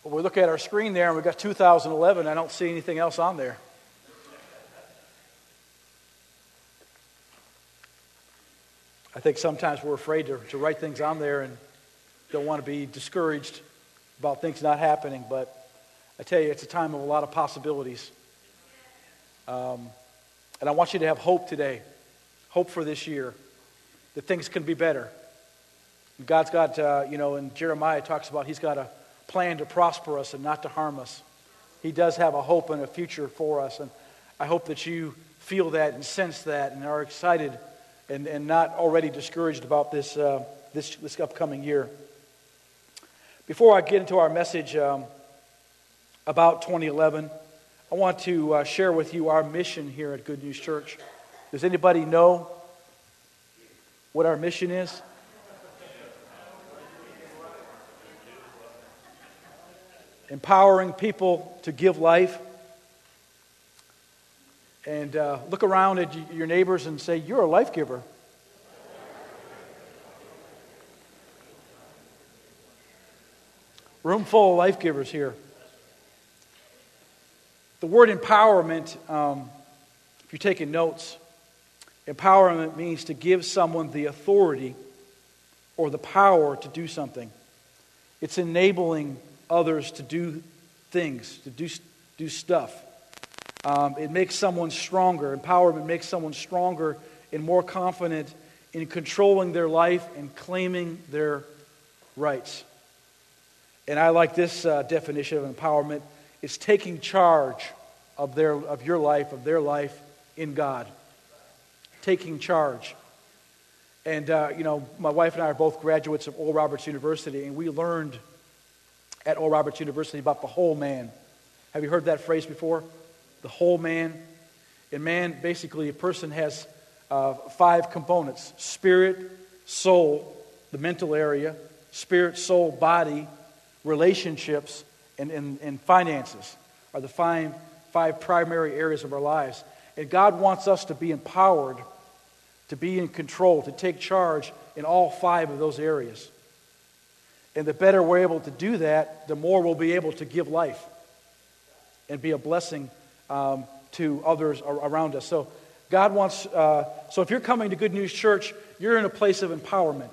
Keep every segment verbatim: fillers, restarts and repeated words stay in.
When we look at our screen there and we've got two thousand eleven, I don't see anything else on there. I think sometimes we're afraid to, to write things on there and don't want to be discouraged about things not happening, but I tell you, it's a time of a lot of possibilities. Um, and I want you to have hope today, hope for this year, that things can be better. God's got, uh, you know, in Jeremiah, it talks about He's got a plan to prosper us and not to harm us. He does have a hope and a future for us, and I hope that you feel that and sense that and are excited and, and not already discouraged about this, uh, this, this upcoming year. Before I get into our message um, about twenty eleven, I want to uh, share with you our mission here at Good News Church. Does anybody know what our mission is? Empowering people to give life. And uh, look around at your neighbors and say, you're a life giver. Room full of life givers here. The word empowerment, um, if you're taking notes, empowerment means to give someone the authority or the power to do something. It's enabling others to do things, to do, do stuff. Um, it makes someone stronger. Empowerment makes someone stronger and more confident in controlling their life and claiming their rights. And I like this uh, definition of empowerment. It's taking charge of their of your life, of their life in God. Taking charge. And, uh, you know, my wife and I are both graduates of Oral Roberts University, and we learned at Oral Roberts University about the whole man. Have you heard that phrase before? The whole man. And man, basically, a person has uh, five components. Spirit, soul, the mental area, spirit, soul, body, relationships, and, and, and finances are the five, five primary areas of our lives. And God wants us to be empowered, to be in control, to take charge in all five of those areas. And the better we're able to do that, the more we'll be able to give life and be a blessing um, to others around us. So God wants, uh, so if you're coming to Good News Church, you're in a place of empowerment.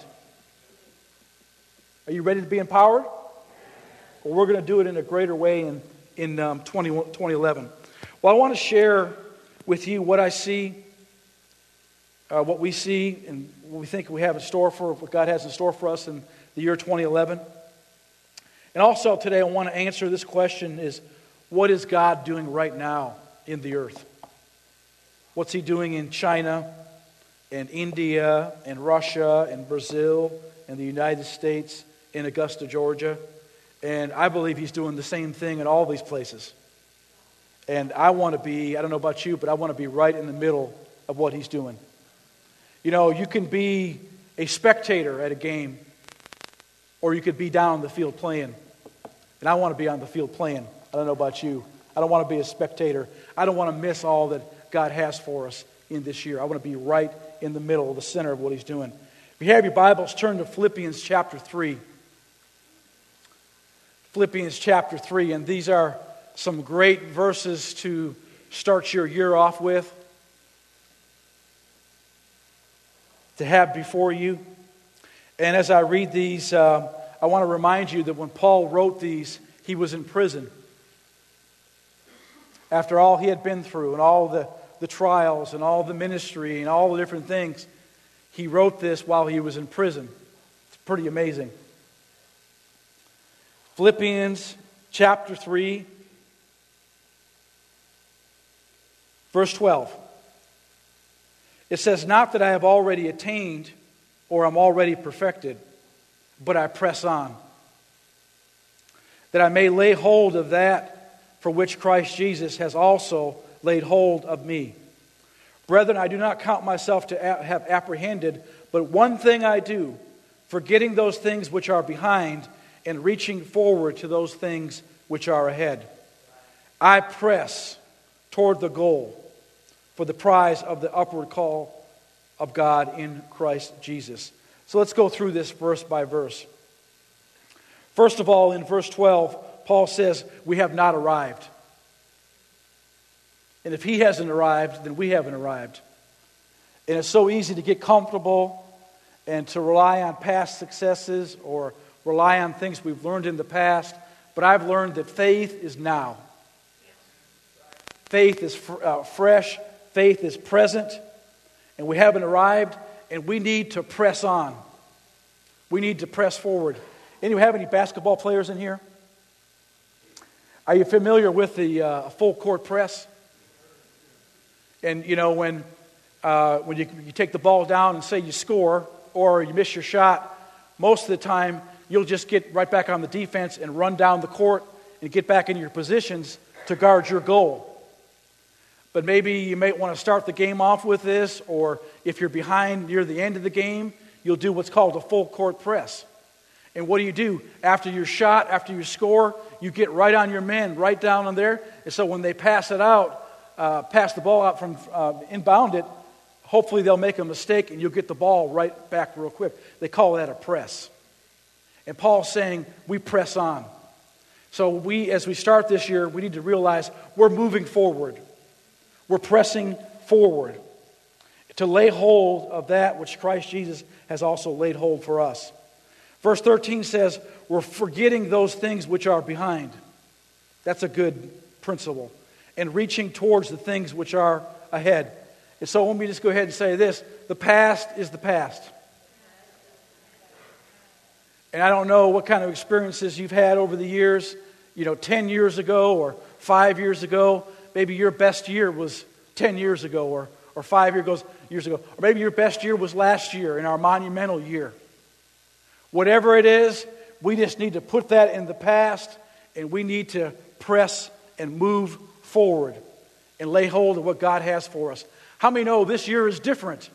Are you ready to be empowered? Well, we're going to do it in a greater way in, in um, twenty eleven. Well, I want to share with you what I see, uh, what we see, and what we think we have in store for, what God has in store for us in the year twenty eleven. And also today I want to answer this question is, what is God doing right now in the earth? What's He doing in China and India and Russia and Brazil and the United States in Augusta, Georgia? And I believe He's doing the same thing in all these places. And I want to be, I don't know about you, but I want to be right in the middle of what He's doing. You know, you can be a spectator at a game, or you could be down on the field playing. And I want to be on the field playing. I don't know about you. I don't want to be a spectator. I don't want to miss all that God has for us in this year. I want to be right in the middle, the center of what He's doing. If you have your Bibles, turn to Philippians chapter three. Philippians chapter three, and these are some great verses to start your year off with, to have before you. And as I read these, uh, I want to remind you that when Paul wrote these, he was in prison. After all he had been through and all the, the trials and all the ministry and all the different things, he wrote this while he was in prison. It's pretty amazing. Philippians chapter three, verse twelve. It says, "Not that I have already attained or am already perfected, but I press on, that I may lay hold of that for which Christ Jesus has also laid hold of me. Brethren, I do not count myself to have apprehended, but one thing I do, forgetting those things which are behind and reaching forward to those things which are ahead. I press toward the goal for the prize of the upward call of God in Christ Jesus." So let's go through this verse by verse. First of all, in verse twelve, Paul says we have not arrived. And if he hasn't arrived, then we haven't arrived. And it's so easy to get comfortable and to rely on past successes or rely on things we've learned in the past. But I've learned that faith is now. Faith is fr- uh, fresh. Faith is present. And we haven't arrived. And we need to press on. We need to press forward. Anyone have any basketball players in here? Are you familiar with the uh, full court press? And you know, when uh, when you, you take the ball down and say you score or you miss your shot, most of the time you'll just get right back on the defense and run down the court and get back in your positions to guard your goal. But maybe you may want to start the game off with this, or if you're behind near the end of the game, you'll do what's called a full court press. And what do you do? After your shot, after you score, you get right on your men, right down on there. And so when they pass it out, uh, pass the ball out from uh, inbound it, hopefully they'll make a mistake and you'll get the ball right back real quick. They call that a press. And Paul's saying we press on. So we, as we start this year, we need to realize we're moving forward. We're pressing forward to lay hold of that which Christ Jesus has also laid hold for us. Verse thirteen says, we're forgetting those things which are behind. That's a good principle. And reaching towards the things which are ahead. And so let me just go ahead and say this. The past is the past. And I don't know what kind of experiences you've had over the years. You know, ten years ago or five years ago. Maybe your best year was ten years ago or, or five years ago. Or maybe your best year was last year in our monumental year. Whatever it is, we just need to put that in the past and we need to press and move forward and lay hold of what God has for us. How many know this year is different?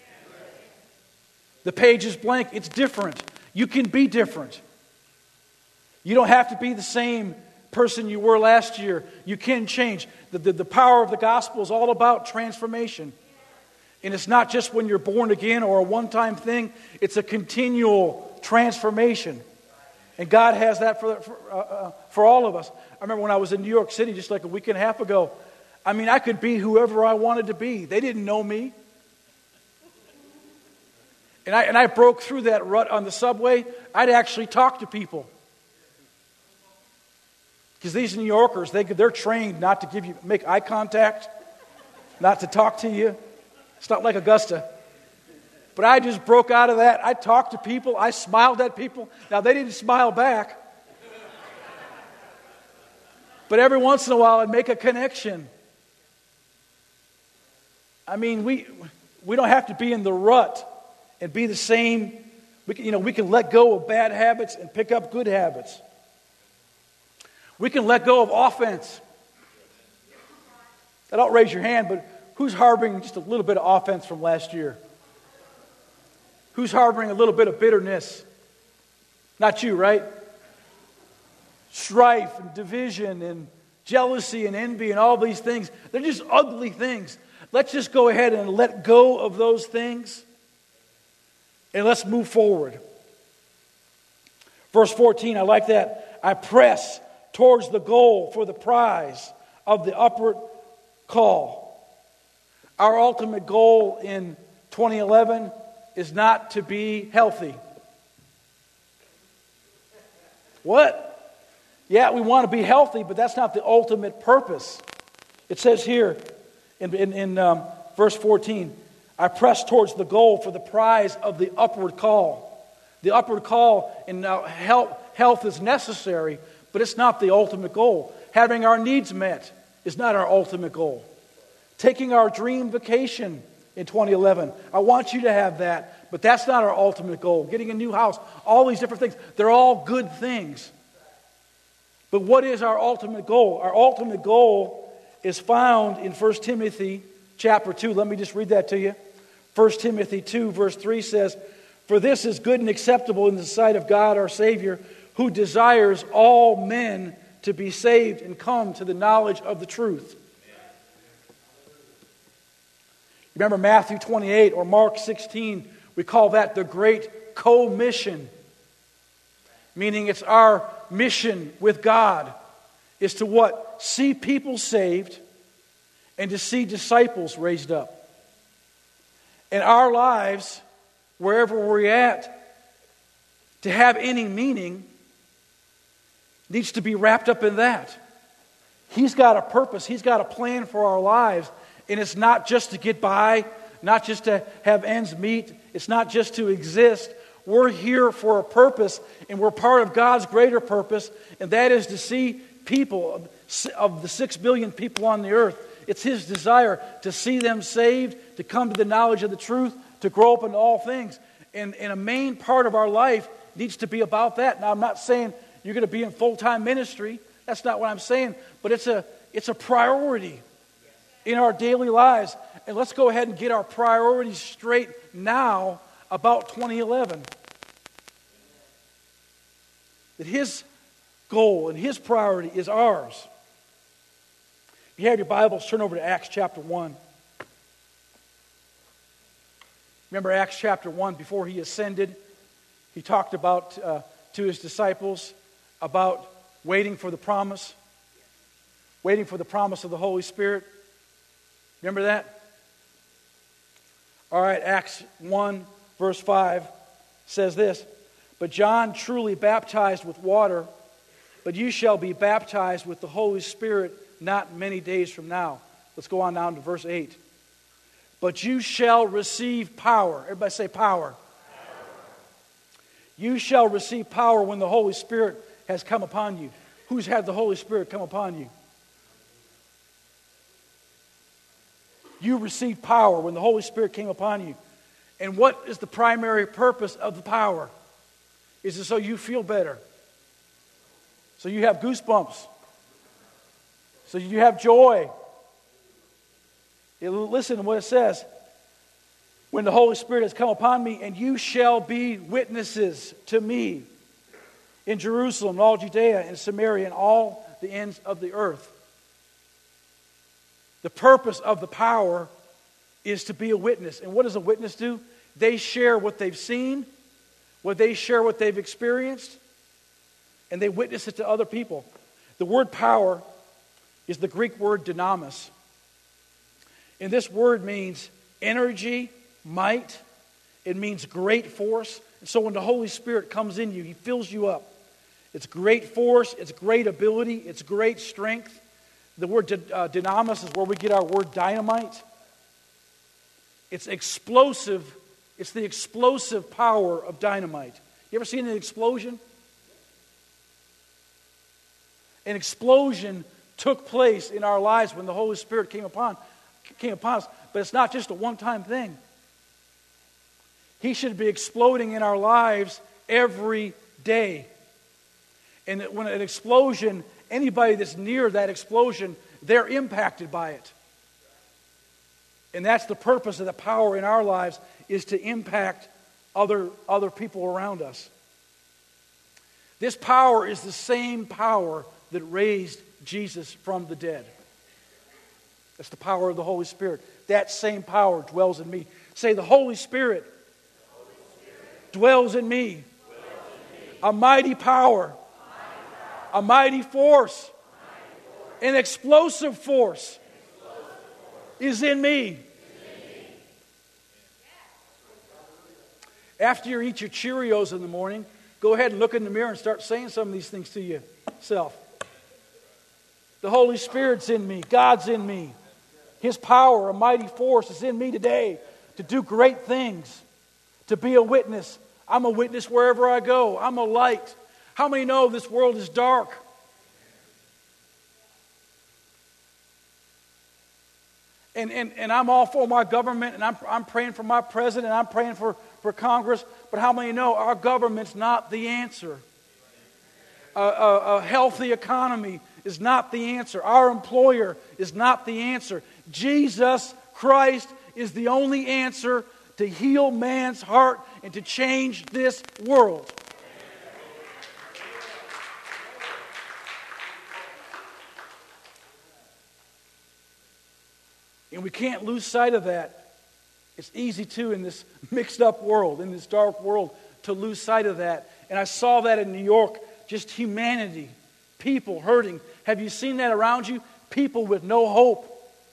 The page is blank. It's different. You can be different. You don't have to be the same person you were last year. You can change. The, the, the power of the gospel is all about transformation. And it's not just when you're born again or a one-time thing. It's a continual transformation. And God has that for, for, uh, uh, for all of us. I remember when I was in New York City just like a week and a half ago. I mean, I could be whoever I wanted to be. They didn't know me. And I, and I broke through that rut on the subway. I'd actually talk to people. Because these New Yorkers, they, they're trained not to give you make eye contact, not to talk to you. It's not like Augusta. But I just broke out of that. I talked to people. I smiled at people. Now, they didn't smile back. But every once in a while, I'd make a connection. I mean, we we don't have to be in the rut and be the same. We can, you know, we can let go of bad habits and pick up good habits. We can let go of offense. I don't raise your hand, but who's harboring just a little bit of offense from last year? Who's harboring a little bit of bitterness? Not you, right? Strife and division and jealousy and envy and all these things. They're just ugly things. Let's just go ahead and let go of those things. And let's move forward. Verse fourteen, I like that. I press towards the goal for the prize of the upward call. Our ultimate goal in twenty eleven is not to be healthy. What? Yeah, we want to be healthy, but that's not the ultimate purpose. It says here in, in, in um, verse fourteen, I press towards the goal for the prize of the upward call. The upward call in uh, health, health is necessary, but it's not the ultimate goal. Having our needs met is not our ultimate goal. Taking our dream vacation in twenty eleven, I want you to have that, but that's not our ultimate goal. Getting a new house, all these different things, they're all good things. But what is our ultimate goal? Our ultimate goal is found in First Timothy chapter two. Let me just read that to you. First Timothy two verse three says, "For this is good and acceptable in the sight of God our Savior, who desires all men to be saved and come to the knowledge of the truth." Remember Matthew twenty-eight or Mark sixteen, we call that the Great Commission. Meaning it's our mission with God is to what? See people saved and to see disciples raised up. And our lives, wherever we're at, to have any meaning, needs to be wrapped up in that. He's got a purpose. He's got a plan for our lives. And it's not just to get by, not just to have ends meet. It's not just to exist. We're here for a purpose, and we're part of God's greater purpose, and that is to see people, of the six billion people on the earth, it's His desire to see them saved, to come to the knowledge of the truth, to grow up into all things. And, and a main part of our life needs to be about that. Now, I'm not saying you're going to be in full-time ministry. That's not what I'm saying. But it's a, it's a priority in our daily lives. And let's go ahead and get our priorities straight now about twenty eleven. That His goal and His priority is ours. If you have your Bibles, turn over to Acts chapter one. Remember Acts chapter one, before He ascended, He talked about uh, to His disciples about waiting for the promise. Waiting for the promise of the Holy Spirit. Remember that? All right, Acts one, verse five says this. But John truly baptized with water, but you shall be baptized with the Holy Spirit not many days from now. Let's go on down to verse eight. But you shall receive power. Everybody say power. Power. You shall receive power when the Holy Spirit has come upon you. Who's had the Holy Spirit come upon you? You received power when the Holy Spirit came upon you. And what is the primary purpose of the power? Is it so you feel better? So you have goosebumps? So you have joy? Listen to what it says. When the Holy Spirit has come upon me, and you shall be witnesses to me in Jerusalem, and all Judea, and Samaria, and all the ends of the earth. The purpose of the power is to be a witness. And what does a witness do? They share what they've seen, what they share what they've experienced, and they witness it to other people. The word power is the Greek word dynamis. And this word means energy, might. It means great force. And so when the Holy Spirit comes in you, He fills you up. It's great force, it's great ability, it's great strength. The word uh, dynamis is where we get our word dynamite. It's explosive. It's the explosive power of dynamite. You ever seen an explosion? An explosion took place in our lives when the Holy Spirit came upon, came upon us. But it's not just a one-time thing. He should be exploding in our lives every day. And when an explosion, anybody that's near that explosion, they're impacted by it. And that's the purpose of the power in our lives, is to impact other, other people around us. This power is the same power that raised Jesus from the dead. That's the power of the Holy Spirit. That same power dwells in me. Say, the Holy Spirit, the Holy Spirit dwells in me. Dwells in me. A mighty power. A mighty force, an explosive force is in me. After you eat your Cheerios in the morning, go ahead and look in the mirror and start saying some of these things to yourself. The Holy Spirit's in me. God's in me. His power, a mighty force, is in me today to do great things, to be a witness. I'm a witness wherever I go. I'm a light. How many know this world is dark? And, and, and I'm all for my government, and I'm, I'm praying for my president, I'm praying for, for Congress, but how many know our government's not the answer? A, a, a healthy economy is not the answer. Our employer is not the answer. Jesus Christ is the only answer to heal man's heart and to change this world. And we can't lose sight of that. It's easy to, in this mixed up world, in this dark world, to lose sight of that. And I saw that in New York just humanity, people hurting. Have you seen that around you? People with no hope.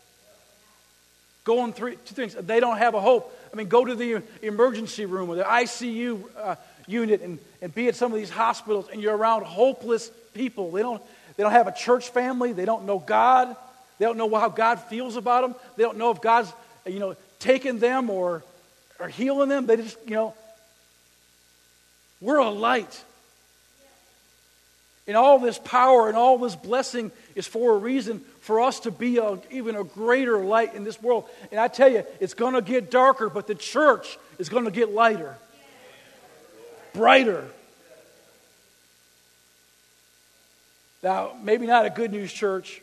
Going through two things. They don't have a hope. I mean, go to the emergency room or the I C U uh, unit and, and be at some of these hospitals, and you're around hopeless people. They don't, they don't have a church family. They don't know God. They don't know how God feels about them. They don't know if God's, you know, taking them or, or healing them. They just, you know, we're a light. And all this power and all this blessing is for a reason, for us to be a, even a greater light in this world. And I tell you, it's going to get darker, but the church is going to get lighter, brighter. Now, maybe not a good news church,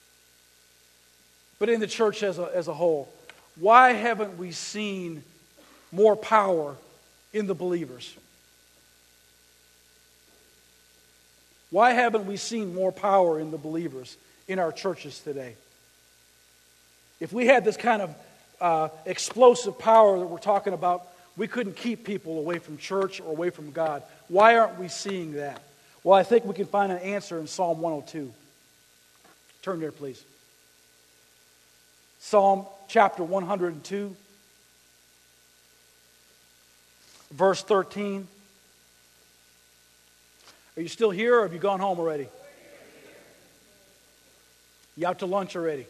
but in the church as a, as a whole. Why haven't we seen more power in the believers? Why haven't we seen more power in the believers in our churches today? If we had this kind of uh, explosive power that we're talking about, we couldn't keep people away from church or away from God. Why aren't we seeing that? Well, I think we can find an answer in Psalm one oh two. Turn there, please. Psalm chapter one oh two, verse thirteen. Are you still here, or have you gone home already? You out to lunch already?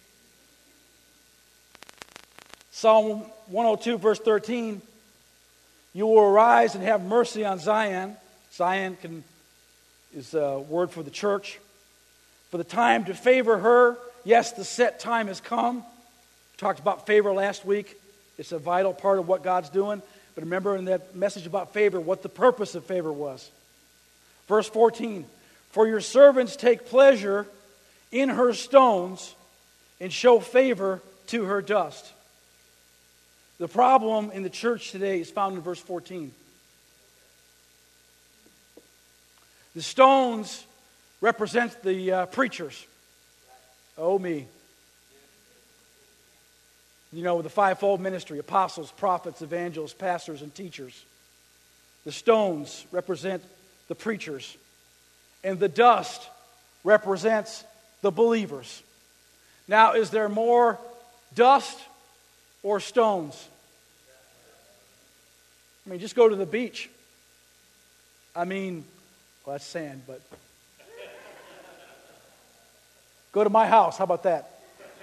Psalm one oh two, verse thirteen. You will arise and have mercy on Zion. Zion can, is a word for the church. For the time to favor her. Yes, the set time has come. We talked about favor last week. It's a vital part of what God's doing. But remember in that message about favor, what the purpose of favor was. Verse fourteen, for your servants take pleasure in her stones and show favor to her dust. The problem in the church today is found in verse fourteen. The stones represent the uh, preachers. Oh, me. You know, the fivefold ministry, apostles, prophets, evangelists, pastors, and teachers. The stones represent the preachers. And the dust represents the believers. Now, is there more dust or stones? I mean, just go to the beach. I mean, well, that's sand, but go to my house. How about that?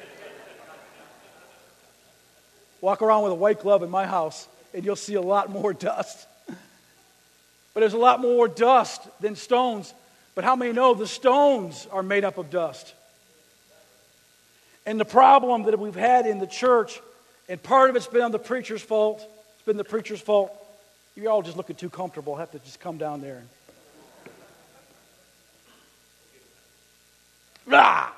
Walk around with a white glove in my house, and you'll see a lot more dust. But there's a lot more dust than stones. But how many know the stones are made up of dust? And the problem that we've had in the church, and part of it's been on the preacher's fault. It's been the preacher's fault. You're all just looking too comfortable. Have to just come down there. And... Ah!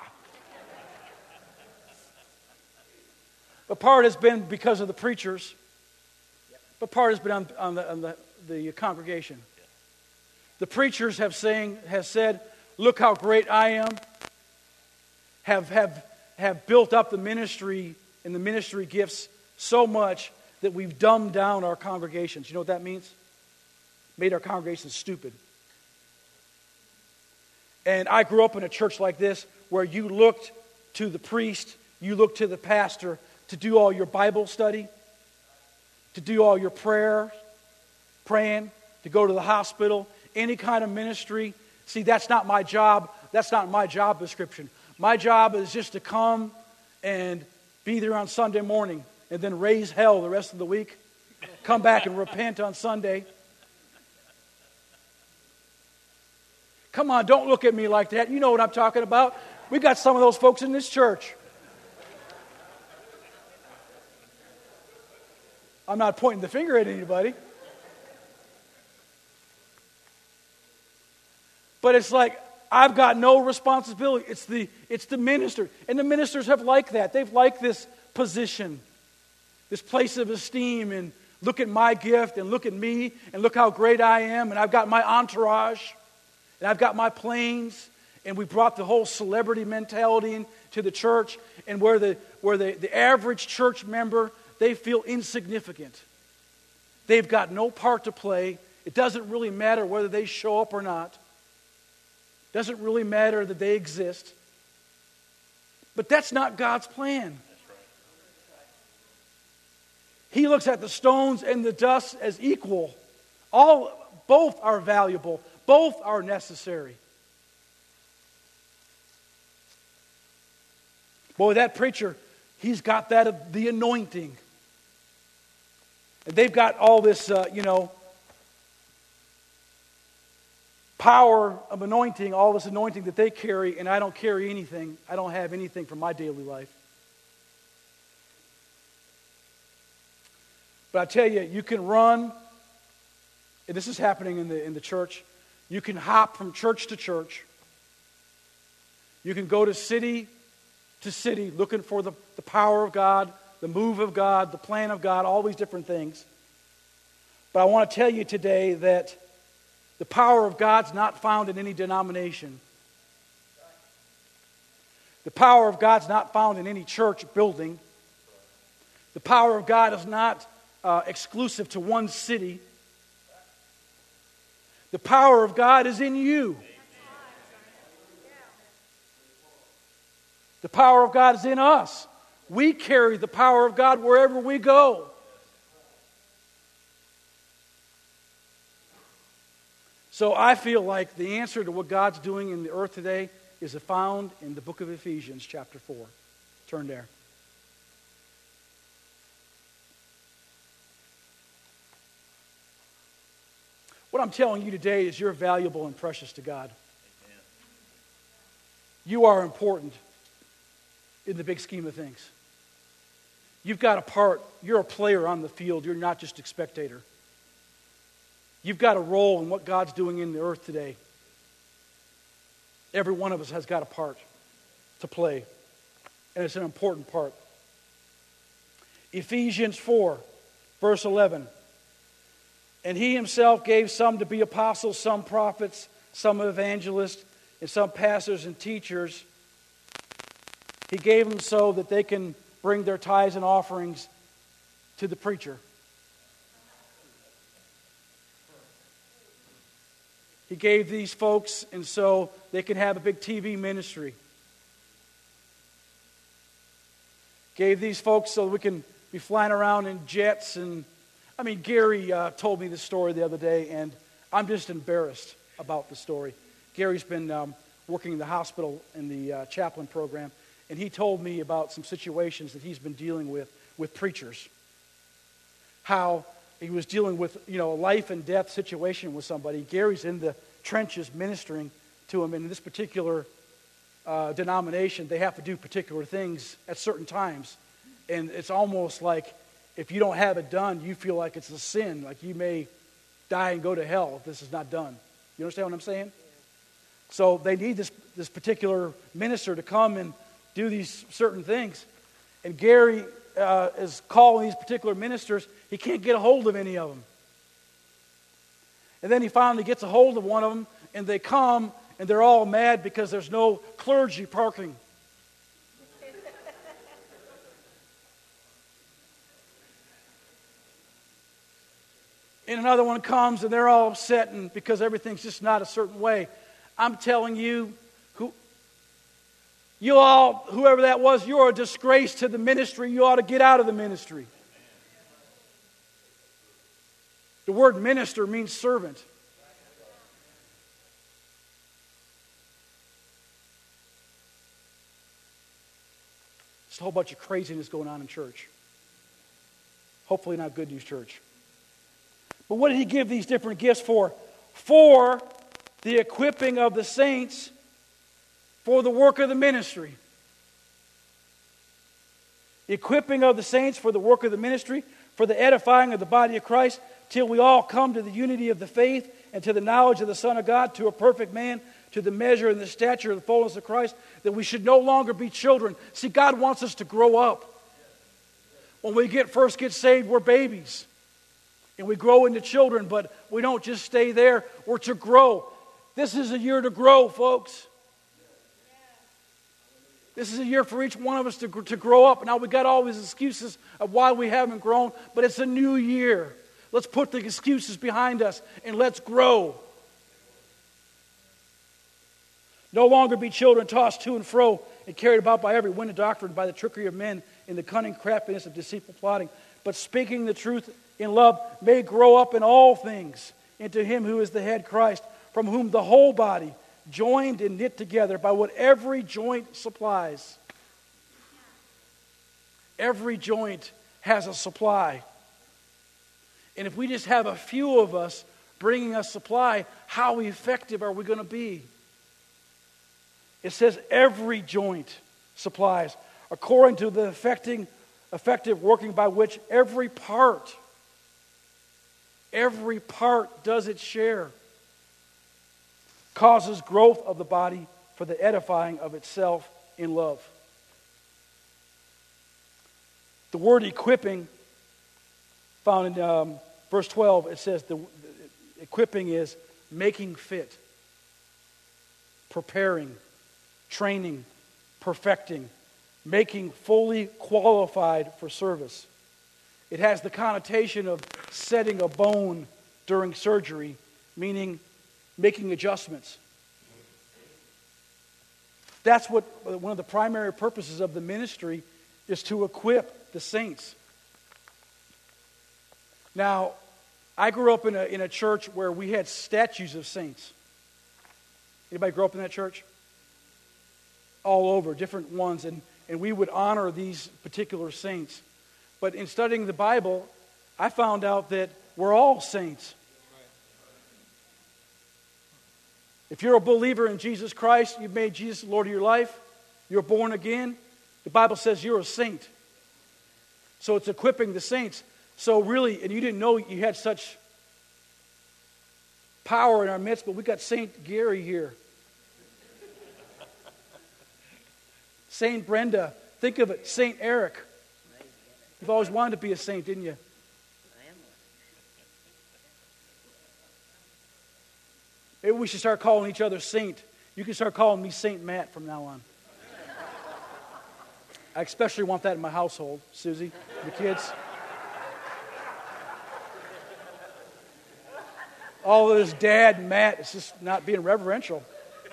But part has been because of the preachers. But part has been on, on, the, on the, the congregation. The preachers have saying have said, look how great I am. Have, have, have built up the ministry and the ministry gifts so much that we've dumbed down our congregations. You know what that means? Made our congregations stupid. And I grew up in a church like this where you looked to the priest, you looked to the pastor to do all your Bible study, to do all your prayer, praying, to go to the hospital, any kind of ministry. See, that's not my job. That's not my job description. My job is just to come and be there on Sunday morning and then raise hell the rest of the week. Come back and repent on Sunday. Come on, don't look at me like that. You know what I'm talking about. We got some of those folks in this church. I'm not pointing the finger at anybody. But it's like, I've got no responsibility. It's the it's the minister. And the ministers have liked that. They've liked this position, this place of esteem, and look at my gift, and look at me, and look how great I am, and I've got my entourage, and I've got my planes, and we brought the whole celebrity mentality into the church, and where the where the, the average church member, they feel insignificant. They've got no part to play. It doesn't really matter whether they show up or not. Doesn't really matter that they exist. But that's not God's plan. He looks at the stones and the dust as equal. All, both are valuable. Both are necessary. Boy, that preacher, he's got that, the anointing. And they've got all this, uh, you know, power of anointing, all this anointing that they carry, and I don't carry anything. I don't have anything for my daily life. But I tell you, you can run, and this is happening in the in the church. You can hop from church to church. You can go to city to city looking for the, the power of God, the move of God, the plan of God, all these different things. But I want to tell you today that the power of God's not found in any denomination. The power of God's not found in any church building. The power of God is not uh, exclusive to one city. The power of God is in you. The power of God is in us. We carry the power of God wherever we go. So I feel like the answer to what God's doing in the earth today is found in the book of Ephesians, chapter four. Turn there. What I'm telling you today is you're valuable and precious to God. Amen. You are important in the big scheme of things. You've got a part. You're a player on the field. You're not just a spectator. You've got a role in what God's doing in the earth today. Every one of us has got a part to play. And it's an important part. Ephesians four, verse eleven. And he himself gave some to be apostles, some prophets, some evangelists, and some pastors and teachers. He gave them so that they can bring their tithes and offerings to the preacher. He gave these folks, and so they can have a big T V ministry. Gave these folks so we can be flying around in jets. And I mean, Gary uh, told me this story the other day, and I'm just embarrassed about the story. Gary's been um, working in the hospital in the uh, chaplain program, and he told me about some situations that he's been dealing with with preachers. How he was dealing with, you know, a life and death situation with somebody. Gary's in the trenches ministering to him. In this particular uh, denomination, they have to do particular things at certain times. And it's almost like if you don't have it done, you feel like it's a sin. Like you may die and go to hell if this is not done. You understand what I'm saying? Yeah. So they need this, this particular minister to come and do these certain things. And Gary uh, is calling these particular ministers. He can't get a hold of any of them. And then he finally gets a hold of one of them, and they come, and they're all mad because there's no clergy parking. And another one comes, and they're all upset and because everything's just not a certain way. I'm telling you, who, you all, whoever that was, you're a disgrace to the ministry. You ought to get out of the ministry. The word minister means servant. There's a whole bunch of craziness going on in church. Hopefully not Good News Church. But what did he give these different gifts for? For the equipping of the saints for the work of the ministry. The equipping of the saints for the work of the ministry, for the edifying of the body of Christ, till we all come to the unity of the faith and to the knowledge of the Son of God, to a perfect man, to the measure and the stature of the fullness of Christ, that we should no longer be children. See, God wants us to grow up. When we get first get saved, we're babies. And we grow into children, but we don't just stay there. We're to grow. This is a year to grow, folks. This is a year for each one of us to, to grow up. Now, we've got all these excuses of why we haven't grown, but it's a new year. Let's put the excuses behind us and let's grow. No longer be children tossed to and fro and carried about by every wind of doctrine, by the trickery of men, in the cunning craftiness of deceitful plotting. But speaking the truth in love may grow up in all things into him who is the head, Christ, from whom the whole body, joined and knit together by what every joint supplies. Every joint has a supply. And if we just have a few of us bringing us supply, how effective are we going to be? It says every joint supplies, according to the effecting, effective working by which every part, every part does its share, causes growth of the body for the edifying of itself in love. The word equipping, found in um, verse twelve, it says the, the equipping is making fit, preparing, training, perfecting, making fully qualified for service. It has the connotation of setting a bone during surgery, meaning making adjustments. That's what one of the primary purposes of the ministry is, to equip the saints. Now, I grew up in a in a church where we had statues of saints. Anybody grow up in that church? All over, different ones, and, and we would honor these particular saints. But in studying the Bible, I found out that we're all saints. If you're a believer in Jesus Christ, you've made Jesus the Lord of your life, you're born again, the Bible says you're a saint. So it's equipping the saints. So really, and you didn't know you had such power in our midst, but we got Saint Gary here. Saint Brenda. Think of it, Saint Eric. You've always wanted to be a saint, didn't you? Maybe we should start calling each other Saint. You can start calling me Saint Matt from now on. I especially want that in my household, Susie, the kids. All of this dad Matt, it's just not being reverential.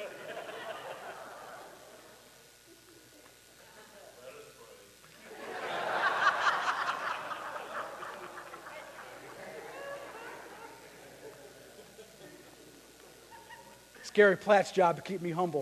It's Gary Platt's job to keep me humble.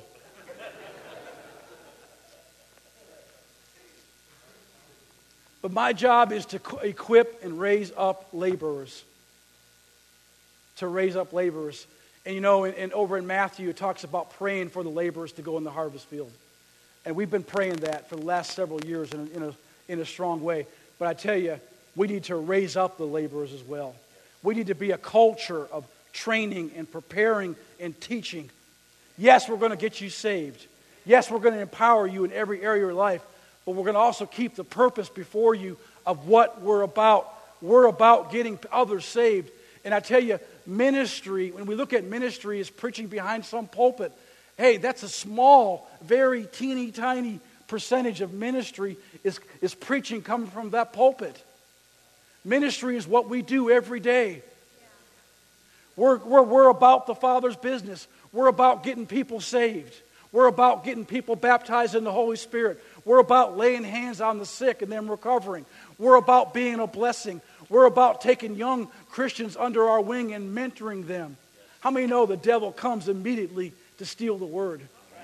But my job is to equip and raise up laborers. To raise up laborers. And you know, and over in Matthew, it talks about praying for the laborers to go in the harvest field. And we've been praying that for the last several years in a, in a, in a strong way. But I tell you, we need to raise up the laborers as well. We need to be a culture of training and preparing and teaching. Yes, we're going to get you saved. Yes, we're going to empower you in every area of your life. But we're going to also keep the purpose before you of what we're about. We're about getting others saved. And I tell you, ministry, when we look at ministry as preaching behind some pulpit, hey, that's a small, very teeny tiny percentage of ministry is, is preaching coming from that pulpit. Ministry is what we do every day. We're, we're, we're about the Father's business. We're about getting people saved. We're about getting people baptized in the Holy Spirit. We're about laying hands on the sick and them recovering. We're about being a blessing. We're about taking young Christians under our wing and mentoring them. How many know the devil comes immediately to steal the word?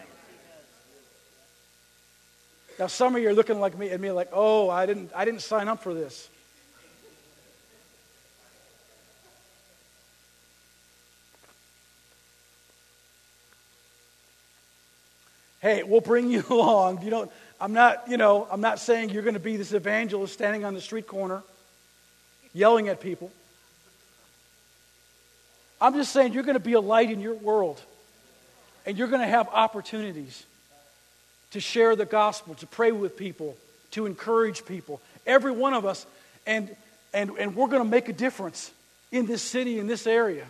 Now some of you are looking like me at me like, oh, I didn't I didn't sign up for this. Hey, we'll bring you along. You know, I'm not, you know, I'm not saying you're going to be this evangelist standing on the street corner yelling at people. I'm just saying you're going to be a light in your world. And you're going to have opportunities to share the gospel, to pray with people, to encourage people. Every one of us. And and and we're going to make a difference in this city, in this area.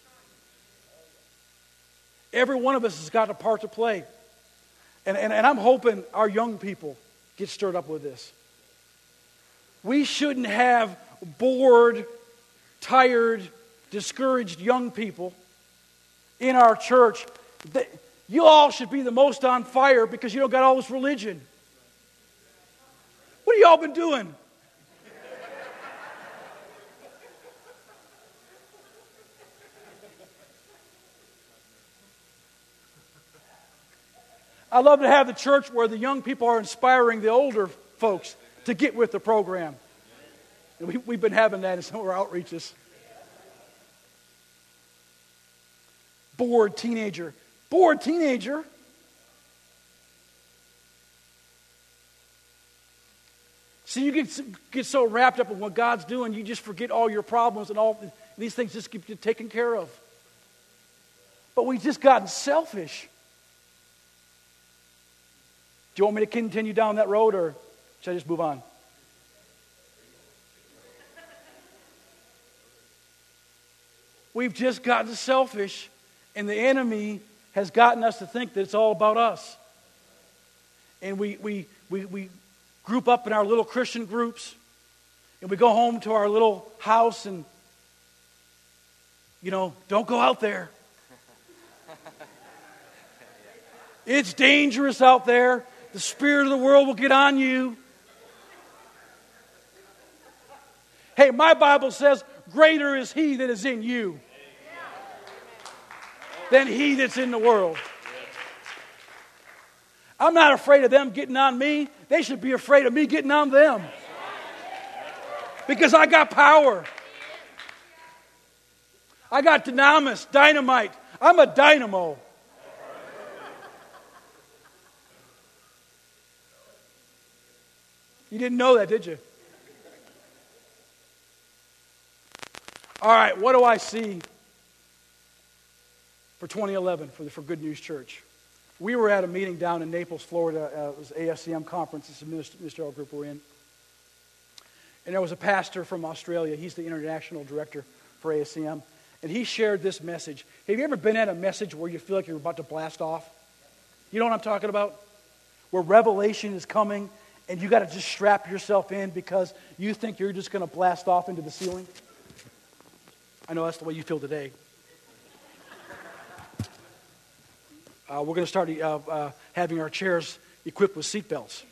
Every one of us has got a part to play. And, and, and I'm hoping our young people get stirred up with this. We shouldn't have bored, tired, discouraged young people in our church. They, You all should be the most on fire because you don't got all this religion. What have y'all been doing? I love to have the church where the young people are inspiring the older folks to get with the program. And we, we've been having that in some of our outreaches. Bored teenager. Bored teenager. See, you get, get so wrapped up in what God's doing, you just forget all your problems and all these things just get taken care of. But we've just gotten selfish. Do you want me to continue down that road, or should I just move on? We've just gotten selfish, and the enemy has gotten us to think that it's all about us. And we we we we group up in our little Christian groups, and we go home to our little house, and you know, don't go out there. It's dangerous out there. The spirit of the world will get on you. Hey, my Bible says, greater is he that is in you than he that's in the world. I'm not afraid of them getting on me. They should be afraid of me getting on them. Because I got power. I got dynamis, dynamite. I'm a dynamo. You didn't know that, did you? All right, what do I see for twenty eleven for the For Good News Church? We were at a meeting down in Naples, Florida. Uh, it was A S C M conference. It's a ministerial group we're in. And there was a pastor from Australia. He's the international director for A S C M. And he shared this message. Have you ever been at a message where you feel like you're about to blast off? You know what I'm talking about? Where revelation is coming and you got to just strap yourself in because you think you're just going to blast off into the ceiling. I know that's the way you feel today. Uh, we're going to start uh, uh, having our chairs equipped with seatbelts.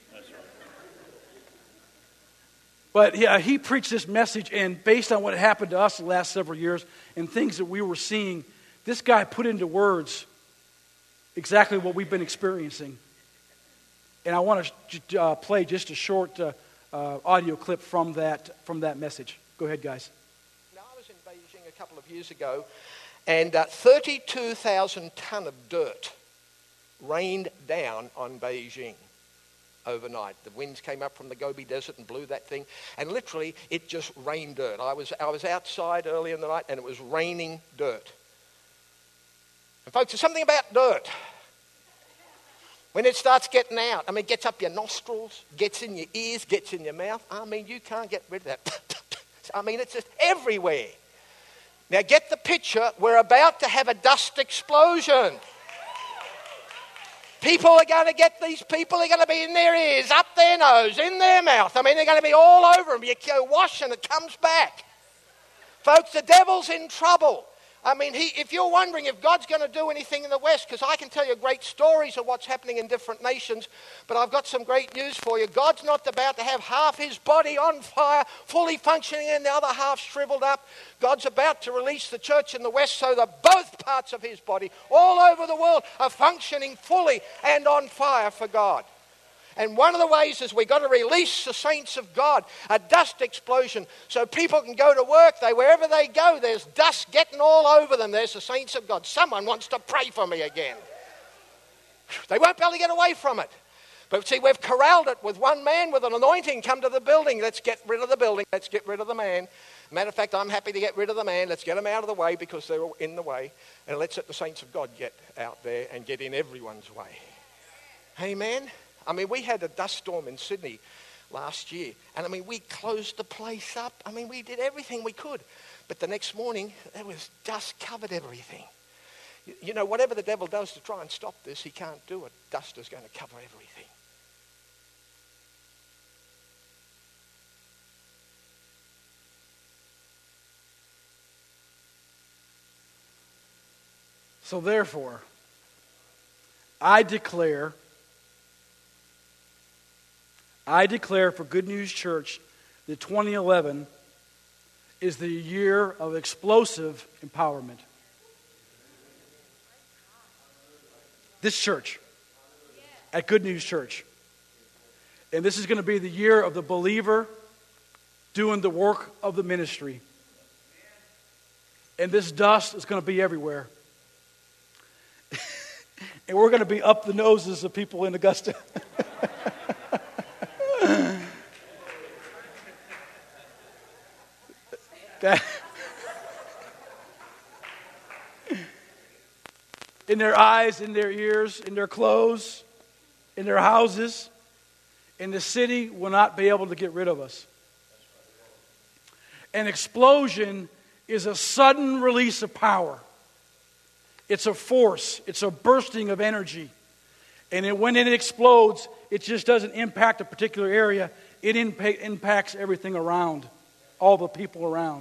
But yeah, he preached this message, and based on what happened to us the last several years and things that we were seeing, this guy put into words exactly what we've been experiencing. And I want to uh, play just a short uh, uh, audio clip from that from that message. Go ahead, guys. Now, I was in Beijing a couple of years ago, and uh, thirty-two thousand ton of dirt rained down on Beijing overnight. The winds came up from the Gobi Desert and blew that thing, and literally it just rained dirt. I was I was outside early in the night, and it was raining dirt. And folks, there's something about dirt. When it starts getting out, I mean, it gets up your nostrils, gets in your ears, gets in your mouth. I mean, you can't get rid of that. I mean, it's just everywhere. Now, get the picture. We're about to have a dust explosion. People are going to get these people, they're going to be in their ears, up their nose, in their mouth. I mean, they're going to be all over them. You go wash and it comes back. Folks, the devil's in trouble. I mean, he, if you're wondering if God's going to do anything in the West, because I can tell you great stories of what's happening in different nations, but I've got some great news for you. God's not about to have half his body on fire, fully functioning, and the other half shriveled up. God's about to release the church in the West so that both parts of his body, all over the world, are functioning fully and on fire for God. And one of the ways is we've got to release the saints of God, a dust explosion, so people can go to work. They, wherever they go, there's dust getting all over them. There's the saints of God. Someone wants to pray for me again. They won't be able to get away from it. But see, we've corralled it with one man with an anointing. Come to the building. Let's get rid of the building. Let's get rid of the man. Matter of fact, I'm happy to get rid of the man. Let's get them out of the way because they're in the way. And let's let the saints of God get out there and get in everyone's way. Amen. I mean, we had a dust storm in Sydney last year. And I mean, we closed the place up. I mean, we did everything we could. But the next morning, there was dust covered everything. You, you know, whatever the devil does to try and stop this, he can't do it. Dust is going to cover everything. So therefore, I declare, I declare for Good News Church that twenty eleven is the year of explosive empowerment. This church, at Good News Church. And this is going to be the year of the believer doing the work of the ministry. And this dust is going to be everywhere. And we're going to be up the noses of people in Augusta. That, in their eyes, in their ears, in their clothes, in their houses, and the city will not be able to get rid of us. An explosion is a sudden release of power. It's a force. It's a bursting of energy. And it, when it explodes, it just doesn't impact a particular area. It impa- impacts everything around, all the people around.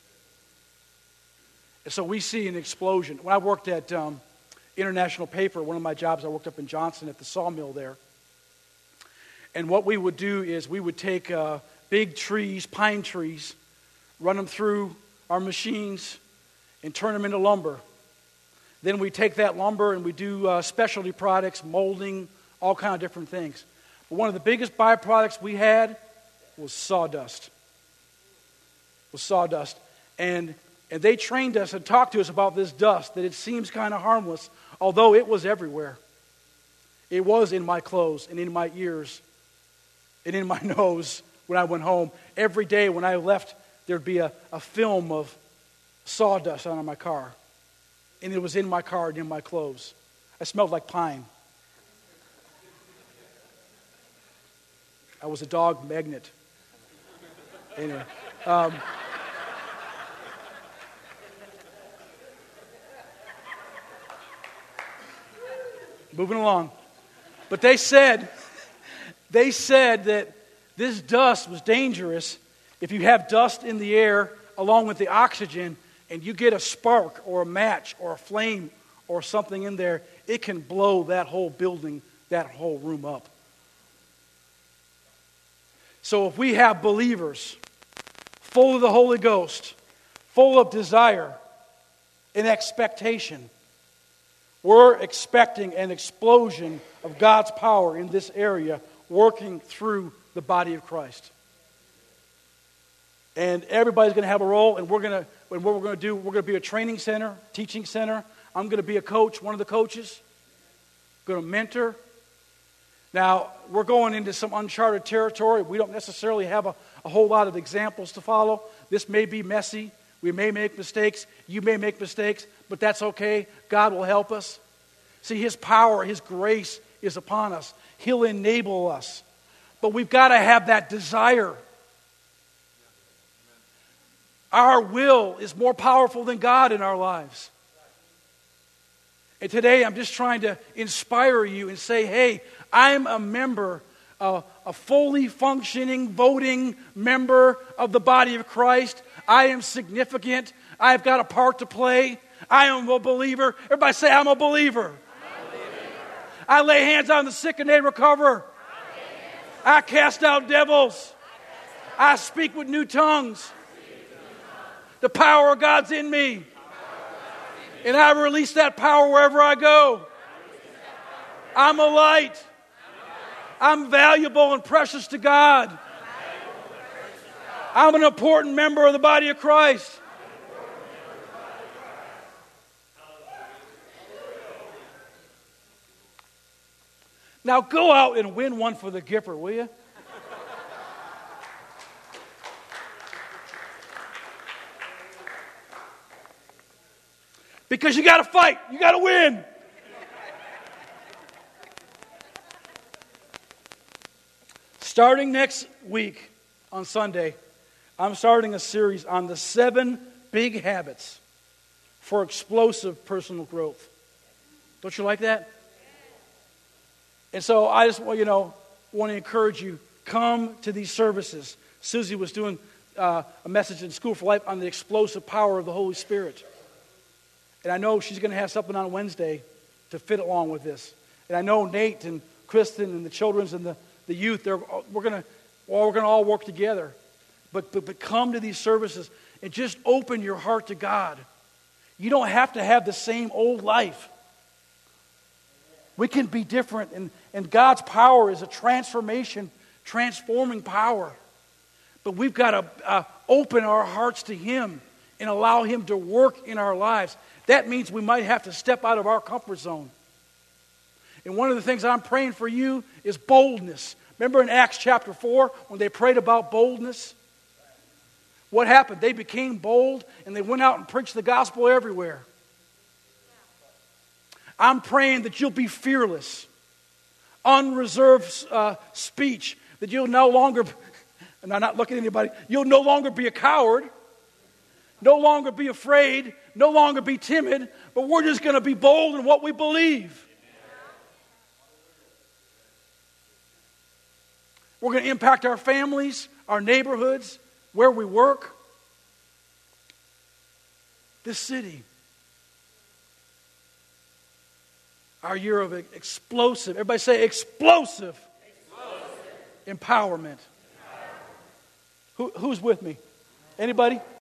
And so we see an explosion. When I worked at um, International Paper, one of my jobs, I worked up in Johnson at the sawmill there. And what we would do is we would take uh, big trees, pine trees, run them through our machines, and turn them into lumber. Then we take that lumber and we do uh, specialty products, molding, all kind of different things. But one of the biggest byproducts we had was sawdust. Was sawdust. And, and they trained us and talked to us about this dust, that it seems kind of harmless, although it was everywhere. It was in my clothes and in my ears and in my nose when I went home. Every day when I left, there'd be a, a film of sawdust on my car. And it was in my car and in my clothes. I smelled like pine. I was a dog magnet. Anyway. Um, moving along. But they said, they said that this dust was dangerous. If you have dust in the air along with the oxygen, and you get a spark or a match or a flame or something in there, it can blow that whole building, that whole room up. So if we have believers full of the Holy Ghost, full of desire and expectation, we're expecting an explosion of God's power in this area working through the body of Christ. And everybody's going to have a role, and we're going to, and what we're going to do, we're going to be a training center, teaching center. I'm going to be a coach, one of the coaches. Going to mentor. Now, we're going into some uncharted territory. We don't necessarily have a, a whole lot of examples to follow. This may be messy. We may make mistakes. You may make mistakes, but that's okay. God will help us. See, His power, His grace is upon us. He'll enable us. But we've got to have that desire. Our will is more powerful than God in our lives. And today I'm just trying to inspire you and say, hey, I'm a member, uh, a fully functioning, voting member of the body of Christ. I am significant. I've got a part to play. I am a believer. Everybody say, I'm a believer. I'm a believer. I lay hands on the sick and they recover. I cast out devils. I speak with new tongues. The power of God's in me. And I release that power wherever I go. I'm a light. I'm valuable and precious to God. I'm an important member of the body of Christ. Now go out and win one for the Gipper, will you? Because you got to fight. You got to win. Starting next week on Sunday, I'm starting a series on the seven big habits for explosive personal growth. Don't you like that? And so I just want you know want to encourage you, come to these services. Susie was doing uh, a message in School for Life on the explosive power of the Holy Spirit. And I know she's going to have something on Wednesday to fit along with this. And I know Nate and Kristen and the children's and the, the youth, they're, we're going to well, we're going to all work together. But, but, but come to these services and just open your heart to God. You don't have to have the same old life. We can be different, and, and God's power is a transformation, transforming power. But we've got to uh, open our hearts to Him and allow Him to work in our lives. That means we might have to step out of our comfort zone. And one of the things I'm praying for you is boldness. Remember in Acts chapter four when they prayed about boldness? What happened? They became bold and they went out and preached the gospel everywhere. I'm praying that you'll be fearless, unreserved uh, speech, that you'll no longer, and I'm not looking at anybody, you'll no longer be a coward, no longer be afraid, no longer be timid, but we're just going to be bold in what we believe. We're going to impact our families, our neighborhoods, where we work, this city. Our year of explosive, everybody say explosive, explosive. Empowerment. Empowerment. Who, who's with me? Anybody?